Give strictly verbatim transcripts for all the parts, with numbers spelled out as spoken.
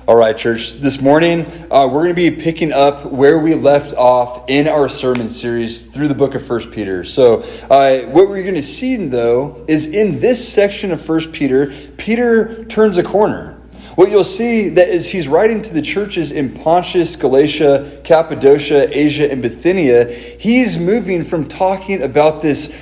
All right, church. This morning, uh, we're going to be picking up where we left off in our sermon series through the book of First Peter. So uh, what we're going to see, though, is in this section of First Peter, Peter turns a corner. What you'll see that is he's writing to the churches in Pontus, Galatia, Cappadocia, Asia, and Bithynia. He's moving from talking about this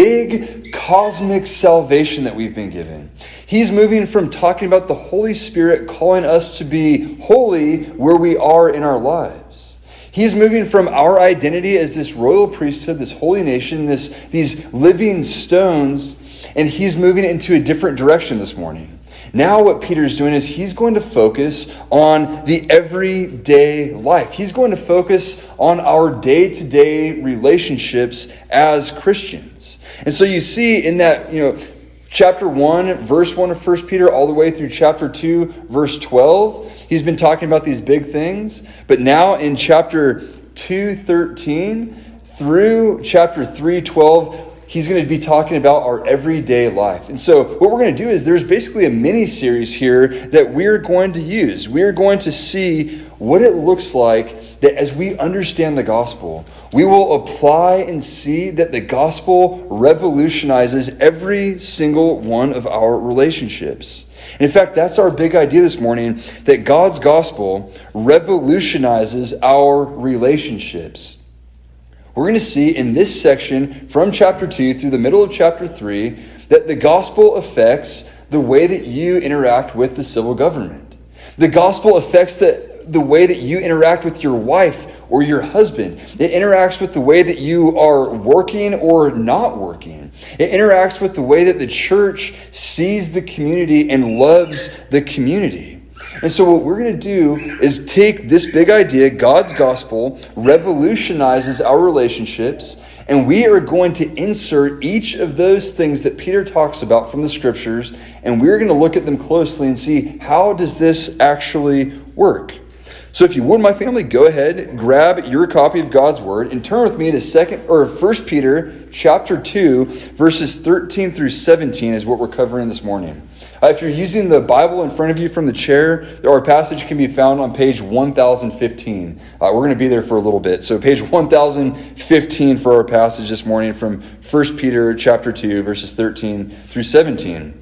big cosmic salvation that we've been given. He's moving from talking about the Holy Spirit calling us to be holy where we are in our lives. He's moving from our identity as this royal priesthood, this holy nation, this these living stones, and he's moving into a different direction this morning. Now what Peter's doing is he's going to focus on the everyday life. He's going to focus on our day-to-day relationships as Christians. And so you see in that, you know, chapter one, verse one of First Peter, all the way through chapter two, verse twelve, he's been talking about these big things. But now in chapter two, thirteen through chapter three, twelve, he's going to be talking about our everyday life. And so what we're going to do is there's basically a mini series here that we're going to use. We're going to see what it looks like that as we understand the gospel, we will apply and see that the gospel revolutionizes every single one of our relationships. And in fact, that's our big idea this morning, that God's gospel revolutionizes our relationships. We're going to see in this section from chapter two through the middle of chapter three that the gospel affects the way that you interact with the civil government. The gospel affects the, the way that you interact with your wife or your husband. It interacts with the way that you are working or not working. It interacts with the way that the church sees the community and loves the community. And so what we're going to do is take this big idea, God's gospel revolutionizes our relationships, and we are going to insert each of those things that Peter talks about from the scriptures, and we're going to look at them closely and see how does this actually work. So if you would, my family, go ahead, grab your copy of God's word and turn with me to second or First Peter chapter two, verses thirteen through seventeen is what we're covering this morning. Uh, if you're using the Bible in front of you from the chair, our passage can be found on page one thousand fifteen. Uh, we're going to be there for a little bit. So page one thousand fifteen for our passage this morning from First Peter chapter two, verses thirteen through seventeen.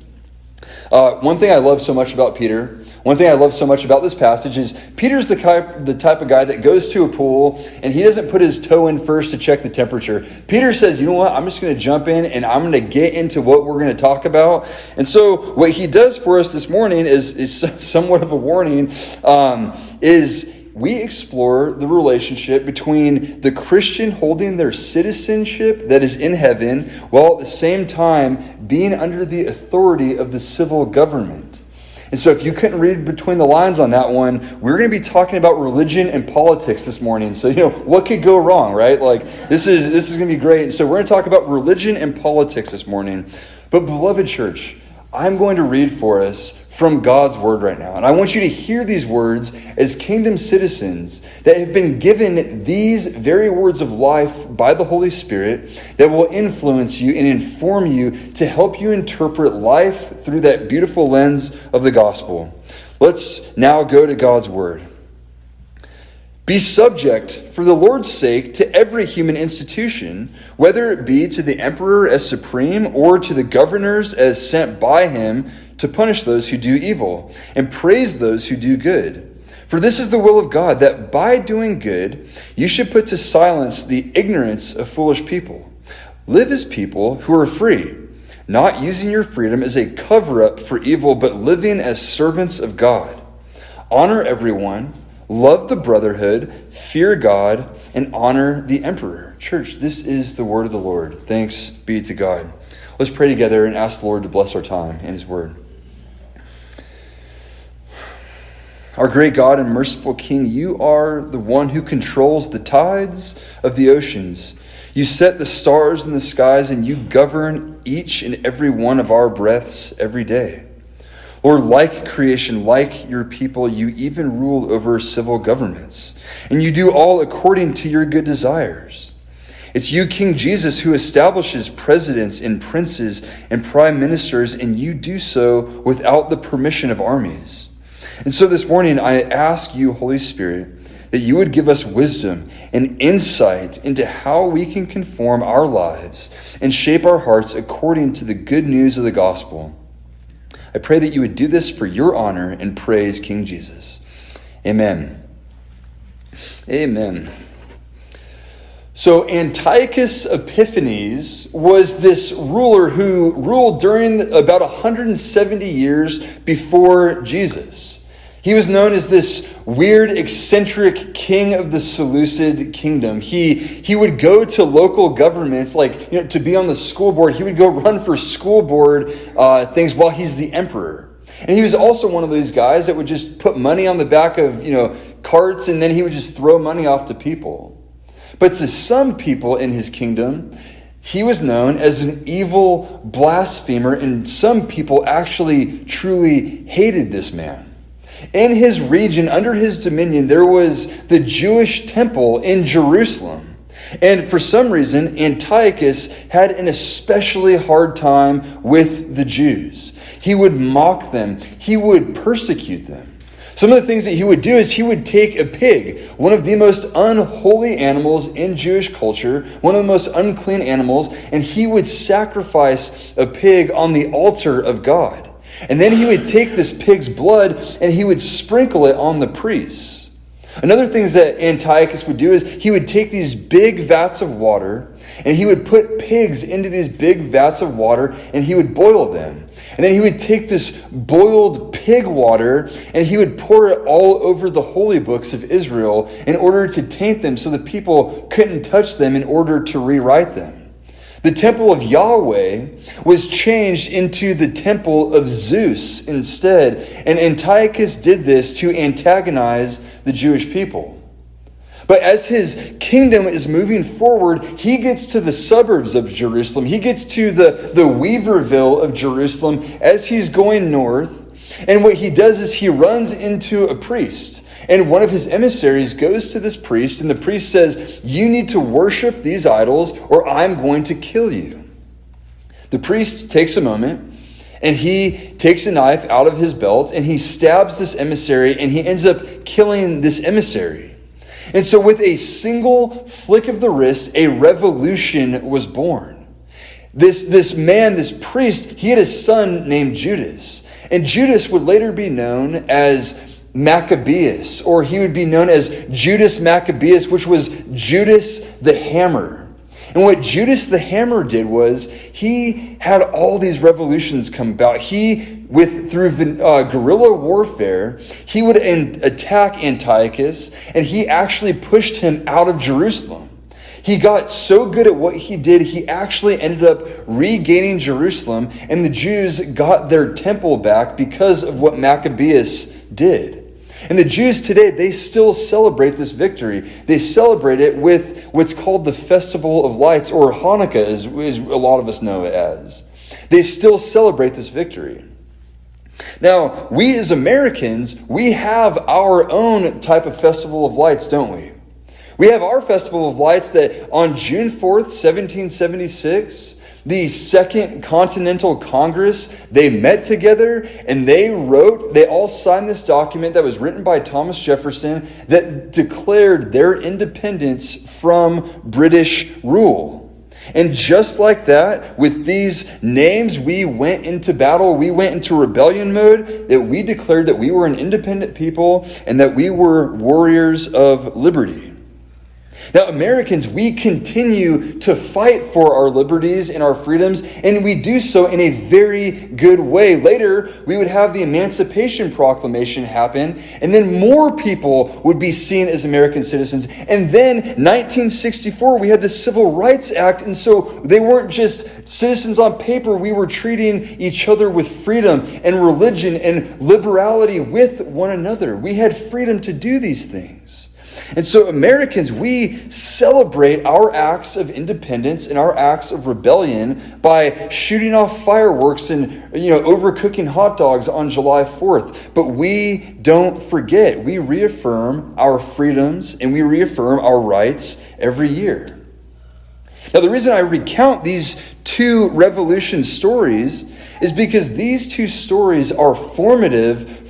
Uh, one thing I love so much about Peter, one thing I love so much about this passage is Peter's the type, the type of guy that goes to a pool and he doesn't put his toe in first to check the temperature. Peter says, you know what, I'm just going to jump in and I'm going to get into what we're going to talk about. And so what he does for us this morning is, is somewhat of a warning, um, is we explore the relationship between the Christian holding their citizenship that is in heaven while at the same time being under the authority of the civil government. And so if you couldn't read between the lines on that one, we're going to be talking about religion and politics this morning. So, you know, what could go wrong, right? Like, this is this is going to be great. And so we're going to talk about religion and politics this morning. But beloved church, I'm going to read for us from God's word right now. And I want you to hear these words as kingdom citizens that have been given these very words of life by the Holy Spirit that will influence you and inform you to help you interpret life through that beautiful lens of the gospel. Let's now go to God's word. Be subject for the Lord's sake to every human institution, whether it be to the emperor as supreme or to the governors as sent by him to punish those who do evil and praise those who do good. For this is the will of God, that by doing good you should put to silence the ignorance of foolish people. Live as people who are free, not using your freedom as a cover-up for evil, but living as servants of God. Honor everyone, love the brotherhood, fear God, and honor the emperor. Church, this is the word of the Lord. Thanks be to God. Let's pray together and ask the Lord to bless our time in his word. Our great God and merciful King, you are the one who controls the tides of the oceans. You set the stars in the skies and you govern each and every one of our breaths every day. Lord, like creation, like your people, you even rule over civil governments. And you do all according to your good desires. It's you, King Jesus, who establishes presidents and princes and prime ministers, and you do so without the permission of armies. And so this morning, I ask you, Holy Spirit, that you would give us wisdom and insight into how we can conform our lives and shape our hearts according to the good news of the gospel. I pray that you would do this for your honor and praise, King Jesus. Amen. Amen. So Antiochus Epiphanes was this ruler who ruled during about one hundred seventy years before Jesus. He was known as this weird, eccentric king of the Seleucid kingdom. He he would go to local governments, like you know, to be on the school board. He would go run for school board uh, things while he's the emperor. And he was also one of those guys that would just put money on the back of you know carts, and then he would just throw money off to people. But to some people in his kingdom, he was known as an evil blasphemer, and some people actually truly hated this man. In his region, under his dominion, there was the Jewish temple in Jerusalem. And for some reason, Antiochus had an especially hard time with the Jews. He would mock them. He would persecute them. Some of the things that he would do is he would take a pig, one of the most unholy animals in Jewish culture, one of the most unclean animals, and he would sacrifice a pig on the altar of God. And then he would take this pig's blood and he would sprinkle it on the priests. Another thing that Antiochus would do is he would take these big vats of water and he would put pigs into these big vats of water and he would boil them. And then he would take this boiled pig water and he would pour it all over the holy books of Israel in order to taint them so that people couldn't touch them in order to rewrite them. The temple of Yahweh was changed into the temple of Zeus instead. And Antiochus did this to antagonize the Jewish people. But as his kingdom is moving forward, he gets to the suburbs of Jerusalem. He gets to the, the Weaverville of Jerusalem as he's going north. And what he does is he runs into a priest. And one of his emissaries goes to this priest, and the priest says, "You need to worship these idols, or I'm going to kill you." The priest takes a moment, and he takes a knife out of his belt, and he stabs this emissary, and he ends up killing this emissary. And so with a single flick of the wrist, a revolution was born. This, this man, this priest, he had a son named Judas. And Judas would later be known as Maccabeus, or he would be known as Judas Maccabeus, which was Judas the Hammer. And what Judas the Hammer did was he had all these revolutions come about. He, with through uh, guerrilla warfare, he would an- attack Antiochus, and he actually pushed him out of Jerusalem. He got so good at what he did, he actually ended up regaining Jerusalem, and the Jews got their temple back because of what Maccabeus did. And the Jews today, they still celebrate this victory. They celebrate it with what's called the Festival of Lights, or Hanukkah, as, as a lot of us know it as. They still celebrate this victory. Now, we as Americans, we have our own type of Festival of Lights, don't we? We have our Festival of Lights that on June fourth, seventeen seventy-six, the Second Continental Congress, they met together and they wrote, they all signed this document that was written by Thomas Jefferson that declared their independence from British rule. And just like that, with these names, we went into battle, we went into rebellion mode, that we declared that we were an independent people and that we were warriors of liberty. Now, Americans, we continue to fight for our liberties and our freedoms, and we do so in a very good way. Later, we would have the Emancipation Proclamation happen, and then more people would be seen as American citizens. And then, nineteen sixty-four, we had the Civil Rights Act, and so they weren't just citizens on paper. We were treating each other with freedom and religion and liberality with one another. We had freedom to do these things. And so Americans, we celebrate our acts of independence and our acts of rebellion by shooting off fireworks and, you know, overcooking hot dogs on July fourth. But we don't forget. We reaffirm our freedoms and we reaffirm our rights every year. Now, the reason I recount these two revolution stories is because these two stories are formative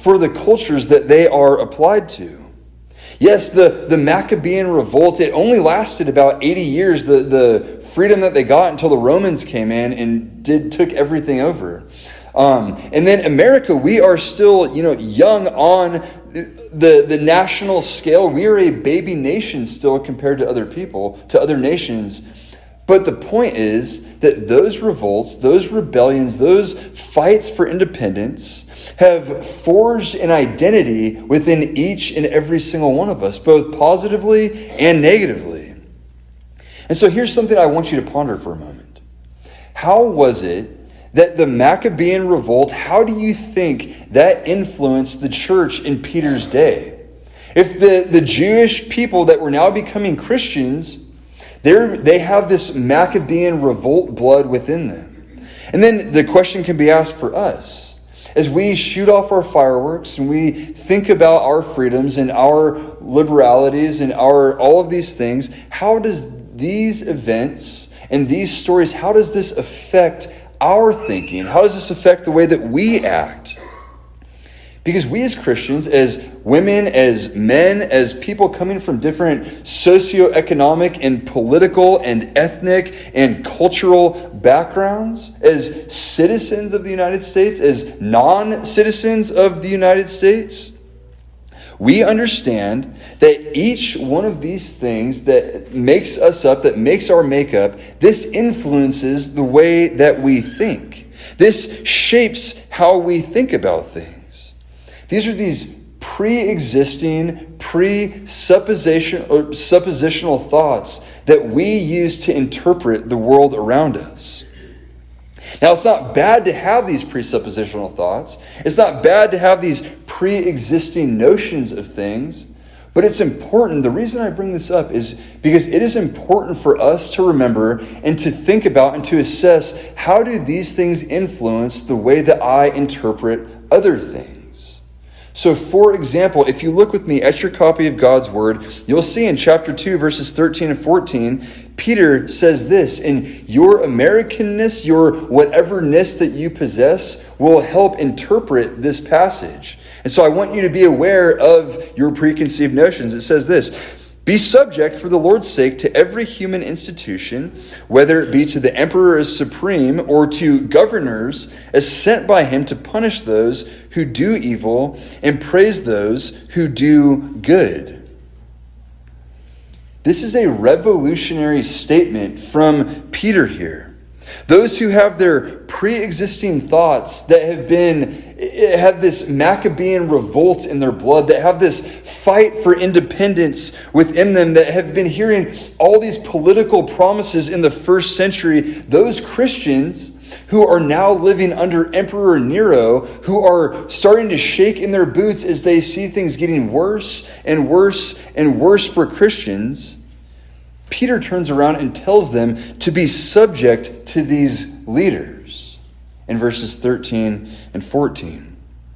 for the cultures that they are applied to. Yes, the, the Maccabean revolt, it only lasted about eighty years, the, the freedom that they got, until the Romans came in and did took everything over. Um, and then America, we are still, you know, young on the, the national scale. We are a baby nation still compared to other people, to other nations. But the point is that those revolts, those rebellions, those fights for independence have forged an identity within each and every single one of us, both positively and negatively. And so here's something I want you to ponder for a moment. How was it that the Maccabean revolt, how do you think that influenced the church in Peter's day? If the, the Jewish people that were now becoming Christians, they're, they have this Maccabean revolt blood within them. And then the question can be asked for us. As we shoot off our fireworks and we think about our freedoms and our liberalities and our all of these things, how does these events and these stories, how does this affect our thinking? How does this affect the way that we act? Because we as Christians, as women, as men, as people coming from different socioeconomic and political and ethnic and cultural backgrounds, as citizens of the United States, as non-citizens of the United States, we understand that each one of these things that makes us up, that makes our makeup, this influences the way that we think. This shapes how we think about things. These are these pre-existing, pre-supposition or suppositional thoughts that we use to interpret the world around us. Now, it's not bad to have these presuppositional thoughts. It's not bad to have these pre-existing notions of things. But it's important. The reason I bring this up is because it is important for us to remember and to think about and to assess, how do these things influence the way that I interpret other things? So, for example, if you look with me at your copy of God's Word, you'll see in chapter two, verses thirteen and fourteen, Peter says this: "And your Americanness, your whateverness that you possess, will help interpret this passage." And so I want you to be aware of your preconceived notions. It says this: "Be subject for the Lord's sake to every human institution, whether it be to the emperor as supreme or to governors as sent by him to punish those who do evil and praise those who do good." This is a revolutionary statement from Peter here. Those who have their pre-existing thoughts that have been, have this Maccabean revolt in their blood, that have this fight for independence within them, that have been hearing all these political promises in the first century, those Christians who are now living under Emperor Nero, who are starting to shake in their boots as they see things getting worse and worse and worse for Christians, Peter turns around and tells them to be subject to these leaders in verses thirteen and fourteen.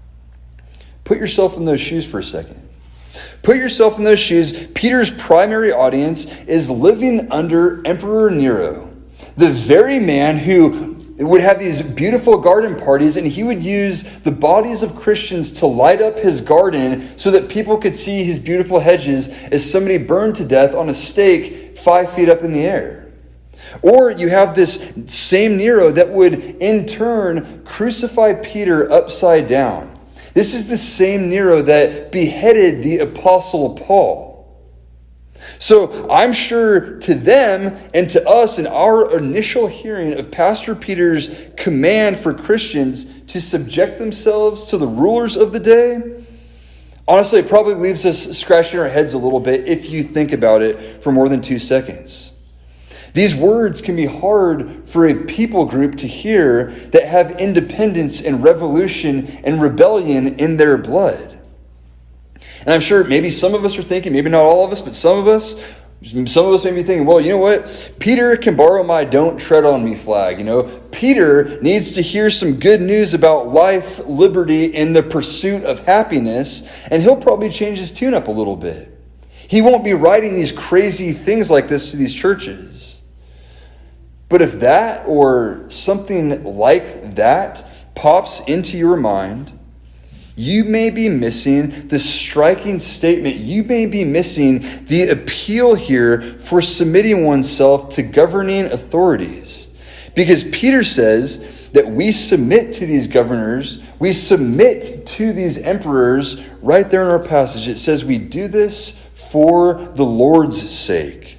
Put yourself in those shoes for a second. Put yourself in those shoes. Peter's primary audience is living under Emperor Nero, the very man who would have these beautiful garden parties, and he would use the bodies of Christians to light up his garden so that people could see his beautiful hedges as somebody burned to death on a stake five feet up in the air. Or you have this same Nero that would in turn crucify Peter upside down. This is the same Nero that beheaded the Apostle Paul. So I'm sure to them and to us in our initial hearing of Pastor Peter's command for Christians to subject themselves to the rulers of the day, honestly, it probably leaves us scratching our heads a little bit if you think about it for more than two seconds. These words can be hard for a people group to hear that have independence and revolution and rebellion in their blood. And I'm sure maybe some of us are thinking, maybe not all of us, but some of us, some of us may be thinking, well, you know what? Peter can borrow my "don't tread on me" flag. You know, Peter needs to hear some good news about life, liberty, and the pursuit of happiness, and he'll probably change his tune up a little bit. He won't be writing these crazy things like this to these churches. But if that or something like that pops into your mind, you may be missing the striking statement. You may be missing the appeal here for submitting oneself to governing authorities. Because Peter says that we submit to these governors, we submit to these emperors right there in our passage. It says we do this for the Lord's sake.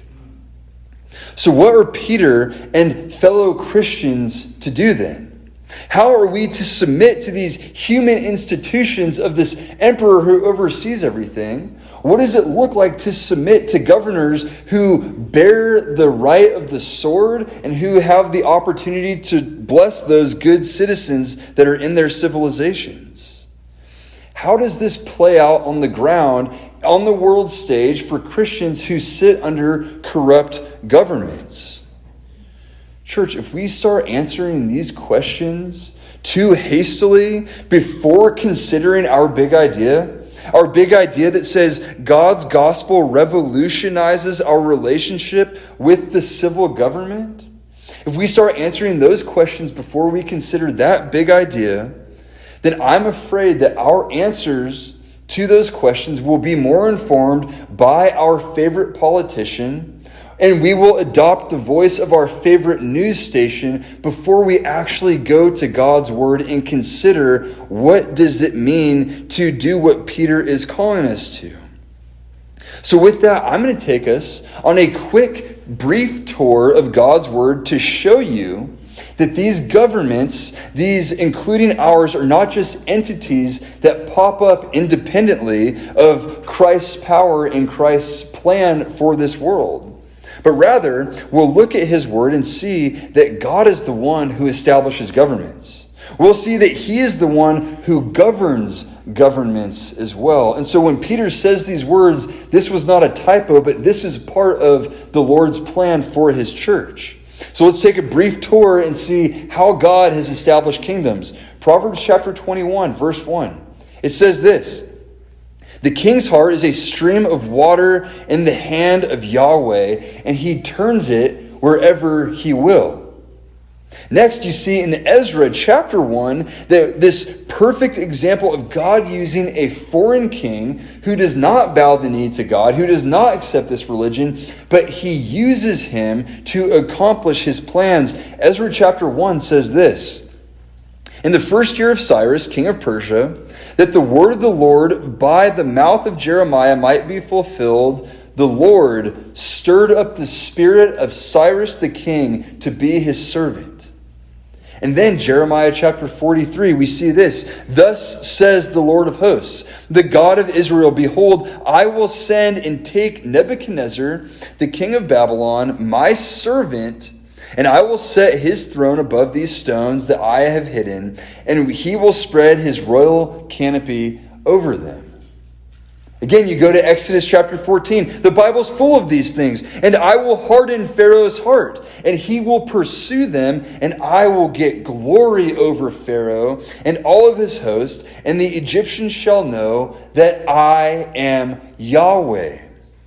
So what are Peter and fellow Christians to do then? How are we to submit to these human institutions of this emperor who oversees everything? What does it look like to submit to governors who bear the right of the sword and who have the opportunity to bless those good citizens that are in their civilizations? How does this play out on the ground, on the world stage, for Christians who sit under corrupt governments? Church, if we start answering these questions too hastily before considering our big idea, our big idea that says God's gospel revolutionizes our relationship with the civil government, if we start answering those questions before we consider that big idea, then I'm afraid that our answers to those questions will be more informed by our favorite politician, and we will adopt the voice of our favorite news station before we actually go to God's word and consider what does it mean to do what Peter is calling us to. So with that, I'm going to take us on a quick, brief tour of God's word to show you that these governments, these including ours, are not just entities that pop up independently of Christ's power and Christ's plan for this world. But rather, we'll look at his word and see that God is the one who establishes governments. We'll see that he is the one who governs governments as well. And so when Peter says these words, this was not a typo, but this is part of the Lord's plan for his church. So let's take a brief tour and see how God has established kingdoms. Proverbs chapter twenty-one, verse one. It says this: "The king's heart is a stream of water in the hand of Yahweh, and he turns it wherever he will." Next, you see in Ezra chapter one, that this perfect example of God using a foreign king who does not bow the knee to God, who does not accept this religion, but he uses him to accomplish his plans. Ezra chapter one says this: "In the first year of Cyrus, king of Persia, that the word of the Lord by the mouth of Jeremiah might be fulfilled, the Lord stirred up the spirit of Cyrus the king to be his servant." And then Jeremiah chapter forty-three, we see this: "Thus says the Lord of hosts, the God of Israel, behold, I will send and take Nebuchadnezzar, the king of Babylon, my servant, and I will set his throne above these stones that I have hidden, and he will spread his royal canopy over them." Again, you go to Exodus chapter fourteen. The Bible's full of these things. "And I will harden Pharaoh's heart, and he will pursue them, and I will get glory over Pharaoh and all of his host, and the Egyptians shall know that I am Yahweh."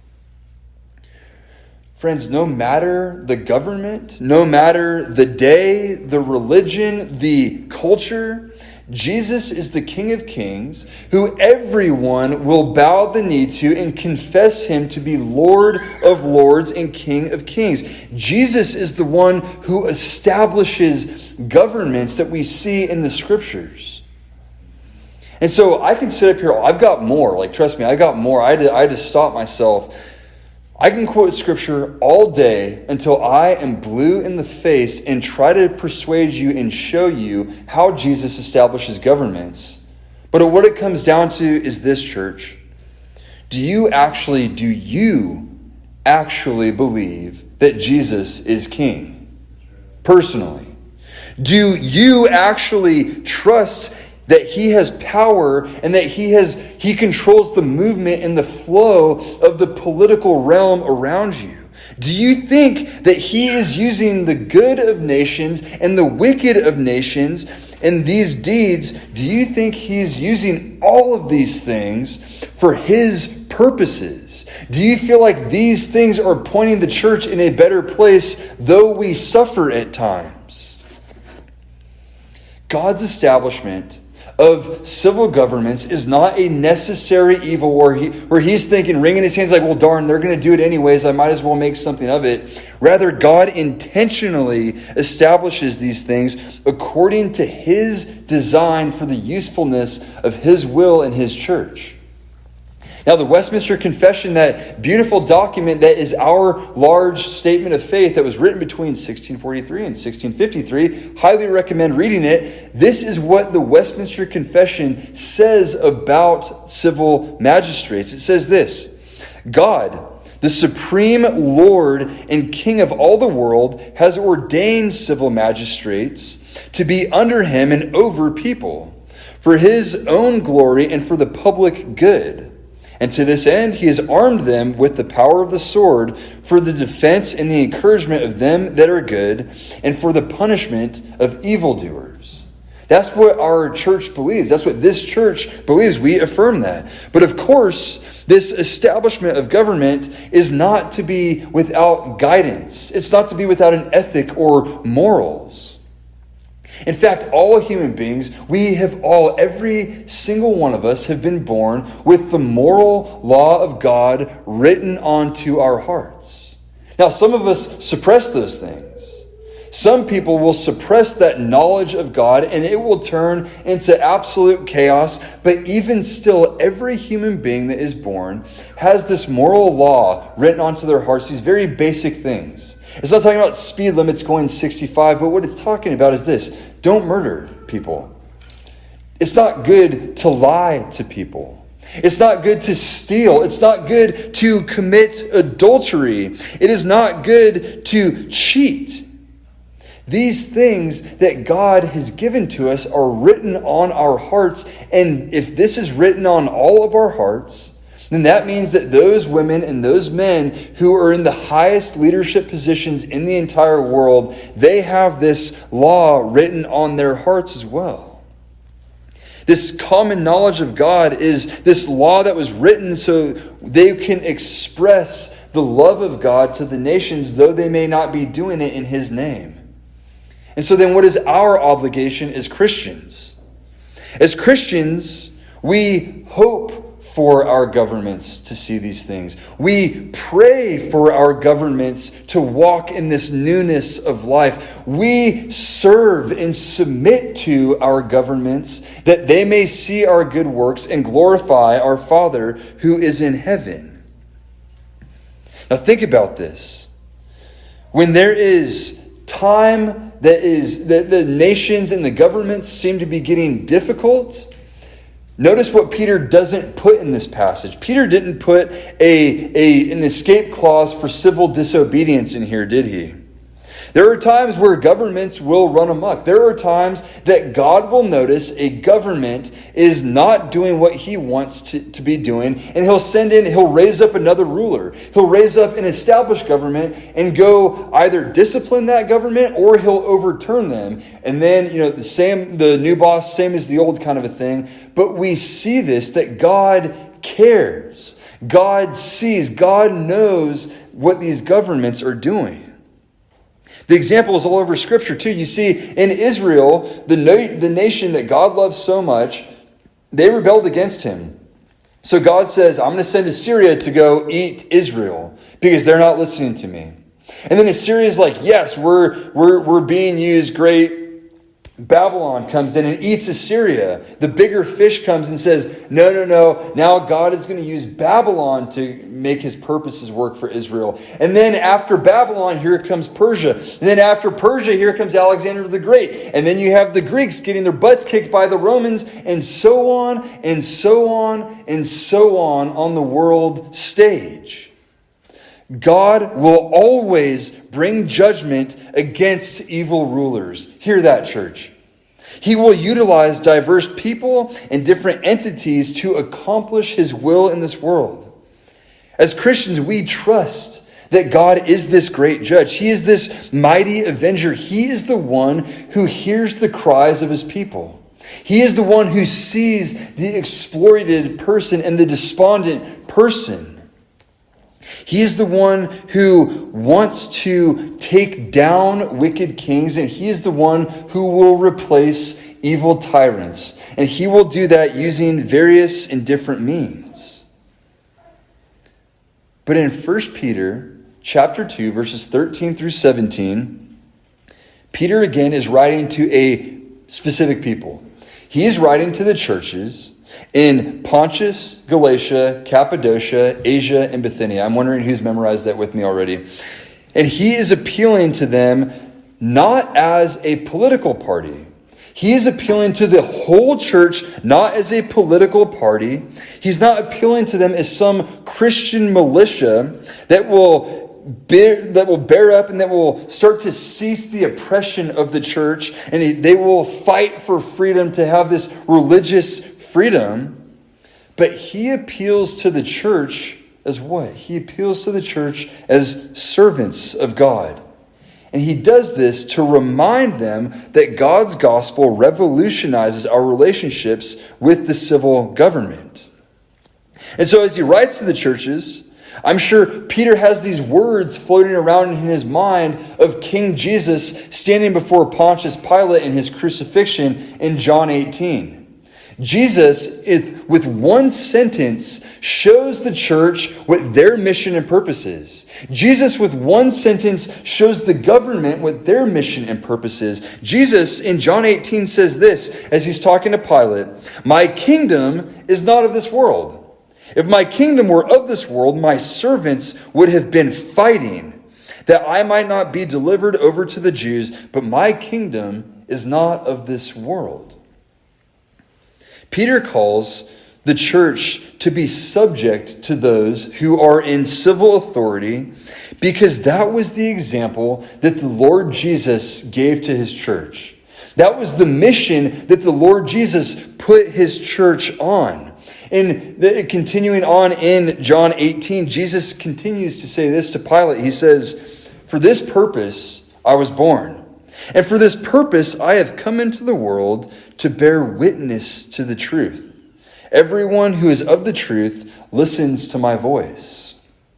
Friends, no matter the government, no matter the day, the religion, the culture, Jesus is the King of Kings, who everyone will bow the knee to and confess him to be Lord of Lords and King of Kings. Jesus is the one who establishes governments that we see in the scriptures. And so I can sit up here, I've got more, like trust me, I got more. I had to, I had to stop myself. I can quote scripture all day until I am blue in the face and try to persuade you and show you how Jesus establishes governments. But what it comes down to is this, church. Do you actually, do you actually believe that Jesus is king? Personally. Do you actually trust that he has power and that he has he controls the movement and the flow of the political realm around you? Do you think that he is using the good of nations and the wicked of nations in these deeds? Do you think he's using all of these things for his purposes? Do you feel like these things are pointing the church in a better place, though we suffer at times? God's establishment of civil governments is not a necessary evil where, he, where he's thinking, wringing his hands like, well, darn, they're going to do it anyways. I might as well make something of it. Rather, God intentionally establishes these things according to his design for the usefulness of his will and his church. Now, the Westminster Confession, that beautiful document that is our large statement of faith that was written between sixteen forty-three and sixteen fifty-three, highly recommend reading it. This is what the Westminster Confession says about civil magistrates. It says this: God, the supreme Lord and King of all the world, has ordained civil magistrates to be under him and over people, for his own glory and for the public good. And to this end, he has armed them with the power of the sword for the defense and the encouragement of them that are good, and for the punishment of evildoers. That's what our church believes. That's what this church believes. We affirm that. But of course, this establishment of government is not to be without guidance. It's not to be without an ethic or morals. In fact, all human beings, we have all, every single one of us, have been born with the moral law of God written onto our hearts. Now, some of us suppress those things. Some people will suppress that knowledge of God, and it will turn into absolute chaos. But even still, every human being that is born has this moral law written onto their hearts, these very basic things. It's not talking about speed limits going sixty-five, but what it's talking about is this: don't murder people. It's not good to lie to people. It's not good to steal. It's not good to commit adultery. It is not good to cheat. These things that God has given to us are written on our hearts, and if this is written on all of our hearts, then that means that those women and those men who are in the highest leadership positions in the entire world, they have this law written on their hearts as well. This common knowledge of God is this law that was written so they can express the love of God to the nations, though they may not be doing it in his name. And so then what is our obligation as Christians? As Christians, we hope for our governments to see these things. We pray for our governments to walk in this newness of life. We serve and submit to our governments that they may see our good works and glorify our Father who is in heaven. Now think about this. When there is time that is that the nations and the governments seem to be getting difficult, notice what Peter doesn't put in this passage. Peter didn't put a, a, an escape clause for civil disobedience in here, did he? There are times where governments will run amok. There are times that God will notice a government is not doing what he wants to, to be doing, and he'll send in, he'll raise up another ruler. He'll raise up an established government and go either discipline that government or he'll overturn them. And then, you know, the same, the new boss, same as the old kind of a thing. But we see this, that God cares. God sees, God knows what these governments are doing. The example is all over Scripture too. You see, in Israel, the, na- the nation that God loves so much, they rebelled against him. So God says, I'm going to send Assyria to go eat Israel because they're not listening to me. And then Assyria is like, yes, we're, we're, we're being used great. Babylon comes in and eats Assyria. The bigger fish comes and says, no, no, no. Now God is going to use Babylon to make his purposes work for Israel. And then after Babylon, here comes Persia. And then after Persia, here comes Alexander the Great. And then you have the Greeks getting their butts kicked by the Romans, and so on, and so on, and so on on the world stage. God will always bring judgment against evil rulers. Hear that, church. He will utilize diverse people and different entities to accomplish his will in this world. As Christians, we trust that God is this great judge. He is this mighty avenger. He is the one who hears the cries of his people. He is the one who sees the exploited person and the despondent person. He is the one who wants to take down wicked kings, and he is the one who will replace evil tyrants. And he will do that using various and different means. But in First Peter chapter two, verses thirteen through seventeen, Peter again is writing to a specific people. He is writing to the churches in Pontus, Galatia, Cappadocia, Asia, and Bithynia. I'm wondering who's memorized that with me already. And he is appealing to them not as a political party. He is appealing to the whole church, not as a political party. He's not appealing to them as some Christian militia that will bear, that will bear up and that will start to cease the oppression of the church. And they will fight for freedom, to have this religious freedom. But he appeals to the church as what? He appeals to the church as servants of God. And he does this to remind them that God's gospel revolutionizes our relationships with the civil government. And so as he writes to the churches, I'm sure Peter has these words floating around in his mind of King Jesus standing before Pontius Pilate in his crucifixion in John eighteen. Jesus, with one sentence, shows the church what their mission and purpose is. Jesus, with one sentence, shows the government what their mission and purpose is. Jesus, in John eighteen, says this, as he's talking to Pilate, "My kingdom is not of this world. If my kingdom were of this world, my servants would have been fighting, that I might not be delivered over to the Jews, but my kingdom is not of this world." Peter calls the church to be subject to those who are in civil authority, because that was the example that the Lord Jesus gave to his church. That was the mission that the Lord Jesus put his church on. And the, continuing on in John eighteen, Jesus continues to say this to Pilate. He says, "For this purpose I was born, and for this purpose I have come into the world, to bear witness to the truth. Everyone who is of the truth listens to my voice."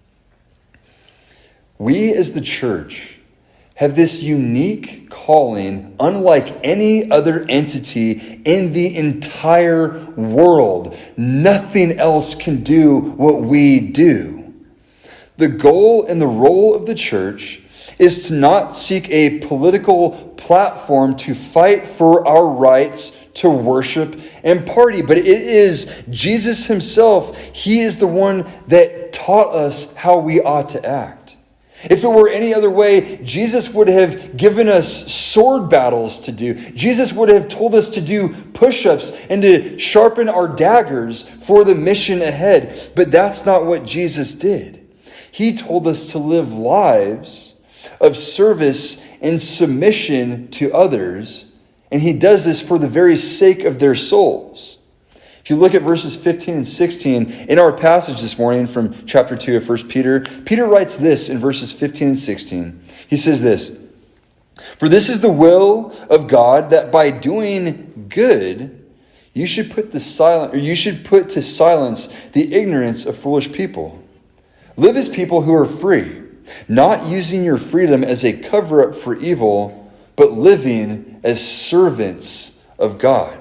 We as the church have this unique calling, unlike any other entity in the entire world. Nothing else can do what we do. The goal and the role of the church is to not seek a political platform to fight for our rights to worship and party, but it is Jesus himself. He is the one that taught us how we ought to act. If it were any other way, Jesus would have given us sword battles to do. Jesus would have told us to do push-ups and to sharpen our daggers for the mission ahead. But that's not what Jesus did. He told us to live lives of service and submission to others, and he does this for the very sake of their souls. If you look at verses fifteen and sixteen in our passage this morning from chapter two of First Peter, Peter writes this in verses fifteen and sixteen. He says this, "For this is the will of God, that by doing good you should put the silent or you should put to silence the ignorance of foolish people. Live as people who are free, not using your freedom as a cover-up for evil, but living as servants of God."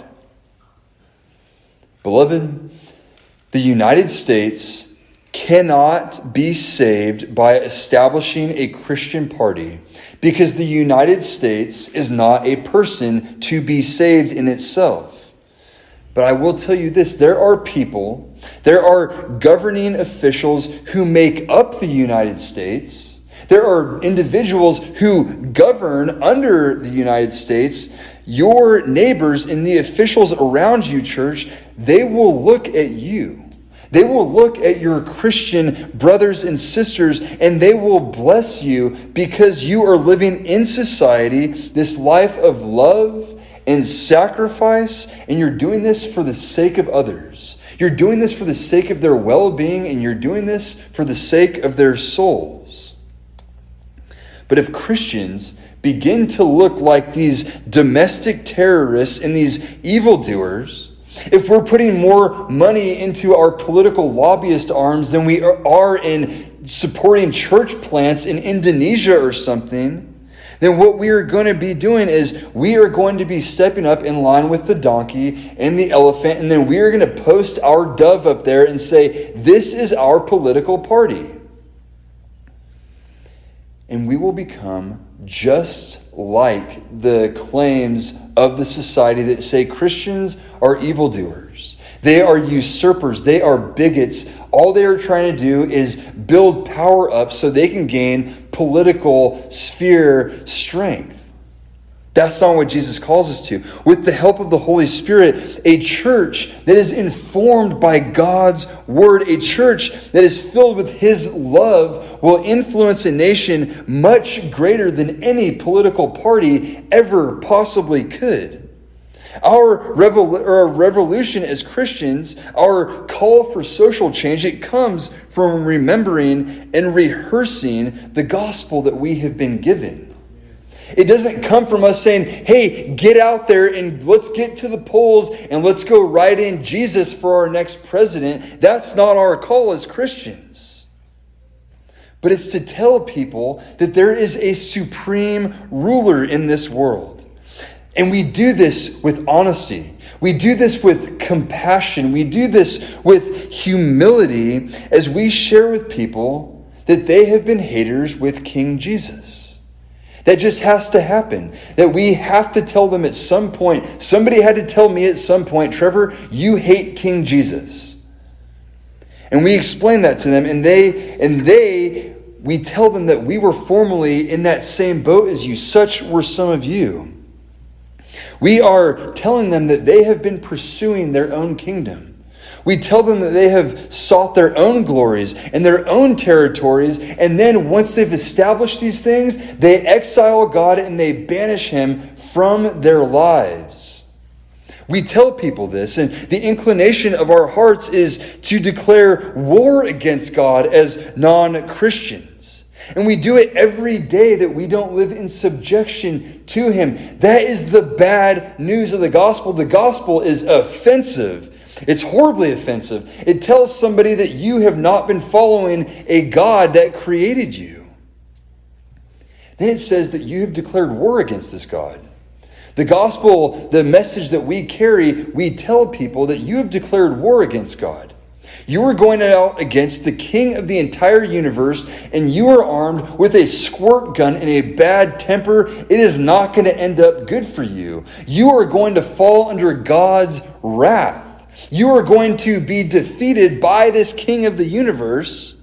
Beloved, the United States cannot be saved by establishing a Christian party, because the United States is not a person to be saved in itself. But I will tell you this, there are people, there are governing officials who make up the United States. There are individuals who govern under the United States. Your neighbors and the officials around you, church, they will look at you. They will look at your Christian brothers and sisters, and they will bless you because you are living in society this life of love and sacrifice, and you're doing this for the sake of others. You're doing this for the sake of their well-being, and you're doing this for the sake of their souls. But if Christians begin to look like these domestic terrorists and these evildoers, if we're putting more money into our political lobbyist arms than we are in supporting church plants in Indonesia or something, then what we are going to be doing is we are going to be stepping up in line with the donkey and the elephant, and then we are going to post our dove up there and say, this is our political party. And we will become just like the claims of the society that say Christians are evildoers. They are usurpers. They are bigots. All they are trying to do is build power up so they can gain political sphere strength. That's not what Jesus calls us to. With the help of the Holy Spirit, a church that is informed by God's word, a church that is filled with His love, will influence a nation much greater than any political party ever possibly could. Our, revol- our revolution as Christians, our call for social change, it comes from remembering and rehearsing the gospel that we have been given. It doesn't come from us saying, hey, get out there and let's get to the polls and let's go write in Jesus for our next president. That's not our call as Christians. But it's to tell people that there is a supreme ruler in this world. And we do this with honesty. We do this with compassion. We do this with humility as we share with people that they have been haters with King Jesus. That just has to happen. That we have to tell them at some point. Somebody had to tell me at some point, Trevor, you hate King Jesus. And we explain that to them, and they and they we tell them that we were formerly in that same boat as you. Such were some of you. We are telling them that they have been pursuing their own kingdom. We tell them that they have sought their own glories and their own territories, and then once they've established these things, they exile God and they banish Him from their lives. We tell people this, and the inclination of our hearts is to declare war against God as non-Christians. And we do it every day that we don't live in subjection to Him. That is the bad news of the gospel. The gospel is offensive. It's horribly offensive. It tells somebody that you have not been following a God that created you. Then it says that you have declared war against this God. The gospel, the message that we carry, we tell people that you have declared war against God. You are going out against the king of the entire universe, and you are armed with a squirt gun and a bad temper. It is not going to end up good for you. You are going to fall under God's wrath. You are going to be defeated by this king of the universe.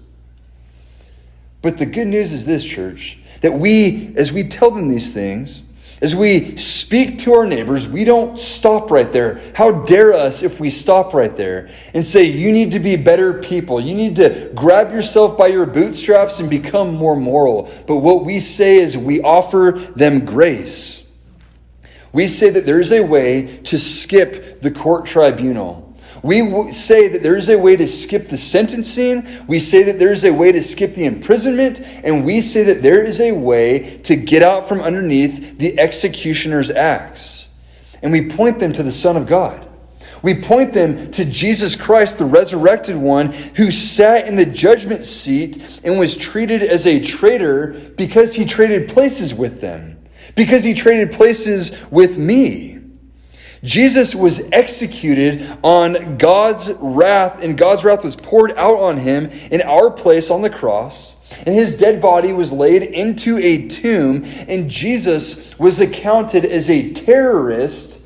But the good news is this, church, that we, as we tell them these things, as we speak to our neighbors, we don't stop right there. How dare us if we stop right there and say, you need to be better people. You need to grab yourself by your bootstraps and become more moral. But what we say is we offer them grace. We say that there is a way to skip the court tribunal. We say that there is a way to skip the sentencing. We say that there is a way to skip the imprisonment. And we say that there is a way to get out from underneath the executioner's axe. And we point them to the Son of God. We point them to Jesus Christ, the resurrected one, who sat in the judgment seat and was treated as a traitor because he traded places with them. Because he traded places with me. Jesus was executed on God's wrath, and God's wrath was poured out on him in our place on the cross. And his dead body was laid into a tomb, and Jesus was accounted as a terrorist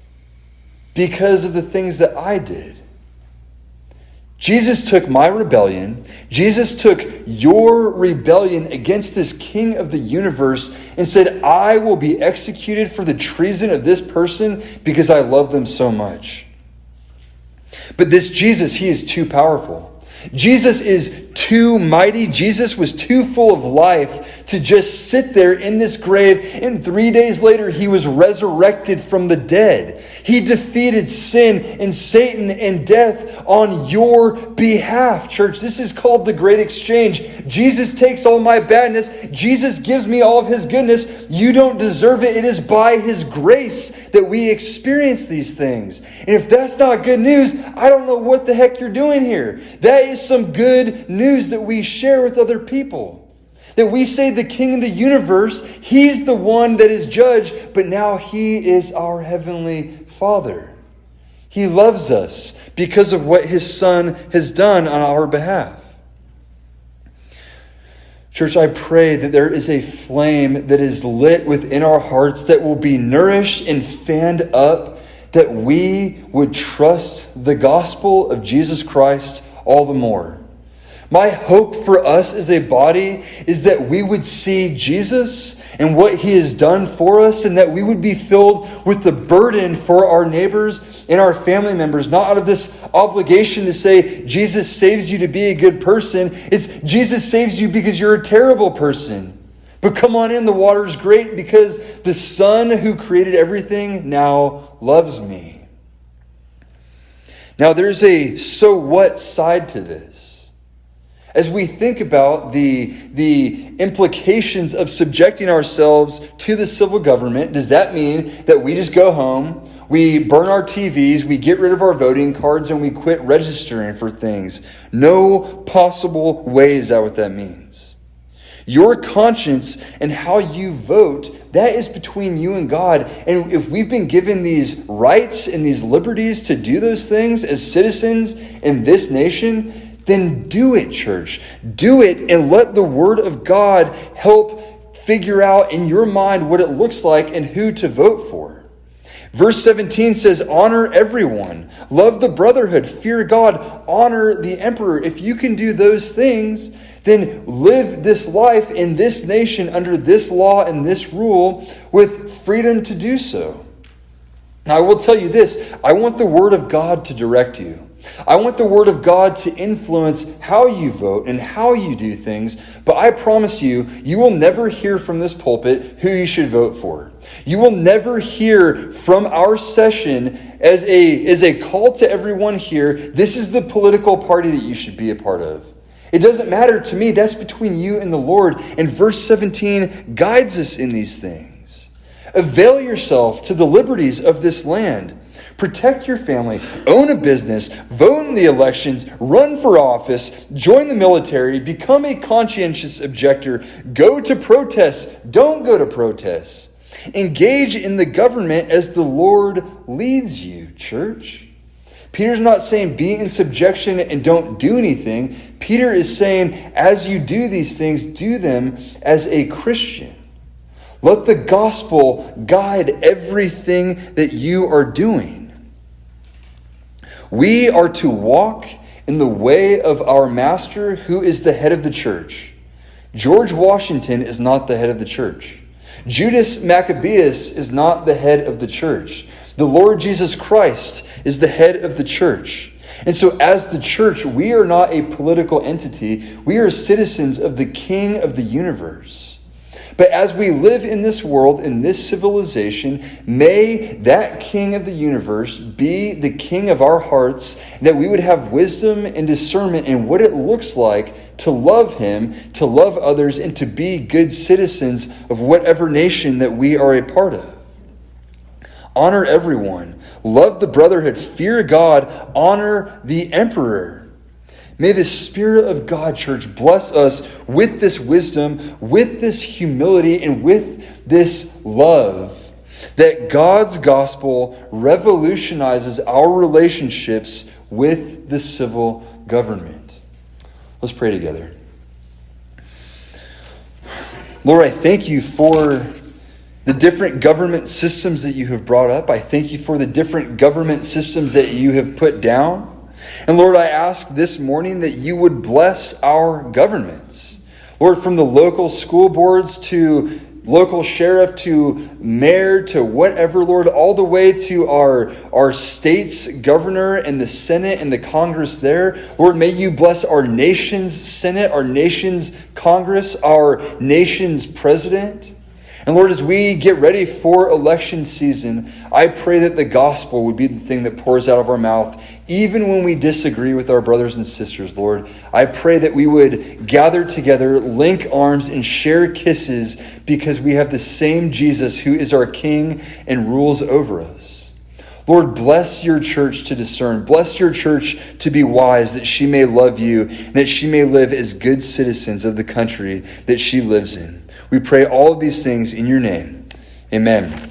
because of the things that I did. Jesus took my rebellion. Jesus took your rebellion against this king of the universe and said, I will be executed for the treason of this person because I love them so much. But this Jesus, he is too powerful. Jesus is too mighty. Jesus was too full of life to just sit there in this grave. And three days later, he was resurrected from the dead. He defeated sin and Satan and death on your behalf, church. This is called the great exchange. Jesus takes all my badness. Jesus gives me all of his goodness. You don't deserve it. It is by his grace that we experience these things. And if that's not good news, I don't know what the heck you're doing here. That is some good news that we share with other people. That we say the King of the universe, he's the one that is judge, but now he is our heavenly Father. He loves us because of what his Son has done on our behalf. Church, I pray that there is a flame that is lit within our hearts that will be nourished and fanned up, that we would trust the gospel of Jesus Christ all the more. My hope for us as a body is that we would see Jesus and what he has done for us, and that we would be filled with the burden for our neighbors and our family members, not out of this obligation to say Jesus saves you to be a good person. It's Jesus saves you because you're a terrible person. But come on in, the water's great because the Son who created everything now loves me. Now there's a so what side to this. As we think about the, the implications of subjecting ourselves to the civil government, does that mean that we just go home, we burn our T Vs, we get rid of our voting cards, and we quit registering for things? No possible way is that what that means. Your conscience and how you vote, that is between you and God. And if we've been given these rights and these liberties to do those things as citizens in this nation, then do it, church. Do it, and let the Word of God help figure out in your mind what it looks like and who to vote for. Verse seventeen says, honor everyone. Love the brotherhood. Fear God. Honor the emperor. If you can do those things, then live this life in this nation under this law and this rule with freedom to do so. Now, I will tell you this. I want the Word of God to direct you. I want the Word of God to influence how you vote and how you do things, but I promise you, you will never hear from this pulpit who you should vote for. You will never hear from our session as a, as a call to everyone here, this is the political party that you should be a part of. It doesn't matter to me. That's between you and the Lord. And verse seventeen guides us in these things. Avail yourself to the liberties of this land. Protect your family, own a business, vote in the elections, run for office, join the military, become a conscientious objector, go to protests, don't go to protests. Engage in the government as the Lord leads you, church. Peter's not saying be in subjection and don't do anything. Peter is saying as you do these things, do them as a Christian. Let the gospel guide everything that you are doing. We are to walk in the way of our master, who is the head of the church. George Washington is not the head of the church. Judas Maccabeus is not the head of the church. The Lord Jesus Christ is the head of the church. And so as the church, we are not a political entity. We are citizens of the King of the universe. But as we live in this world, in this civilization, may that King of the universe be the King of our hearts, that we would have wisdom and discernment in what it looks like to love him, to love others, and to be good citizens of whatever nation that we are a part of. Honor everyone. Love the brotherhood. Fear God. Honor the emperor. May the Spirit of God, church, bless us with this wisdom, with this humility, and with this love, that God's gospel revolutionizes our relationships with the civil government. Let's pray together. Lord, I thank you for the different government systems that you have brought up. I thank you for the different government systems that you have put down. And Lord, I ask this morning that you would bless our governments. Lord, from the local school boards to local sheriff to mayor to whatever, Lord, all the way to our, our state's governor and the Senate and the Congress there. Lord, may you bless our nation's Senate, our nation's Congress, our nation's president. And Lord, as we get ready for election season, I pray that the gospel would be the thing that pours out of our mouth, even when we disagree with our brothers and sisters, Lord. I pray that we would gather together, link arms, and share kisses because we have the same Jesus who is our King and rules over us. Lord, bless your church to discern. Bless your church to be wise, that she may love you, and that she may live as good citizens of the country that she lives in. We pray all of these things in your name. Amen.